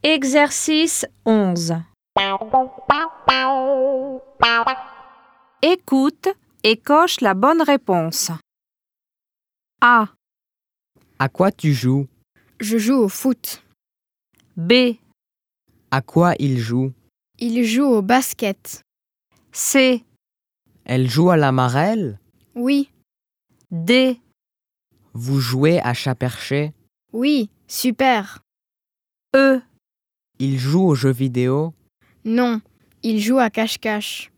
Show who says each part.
Speaker 1: Exercice 11. Écoute et coche la bonne réponse. A.
Speaker 2: À quoi tu joues?
Speaker 3: Je joue au foot.
Speaker 1: B.
Speaker 2: À quoi il joue?
Speaker 3: Il joue au basket.
Speaker 1: C.
Speaker 2: Elle joue à la marelle?
Speaker 3: Oui,
Speaker 1: D.
Speaker 2: Vous jouez à chat-perché?
Speaker 3: oui, super.
Speaker 1: E.
Speaker 2: Il joue aux jeux vidéo?
Speaker 3: Non, il joue à cache-cache.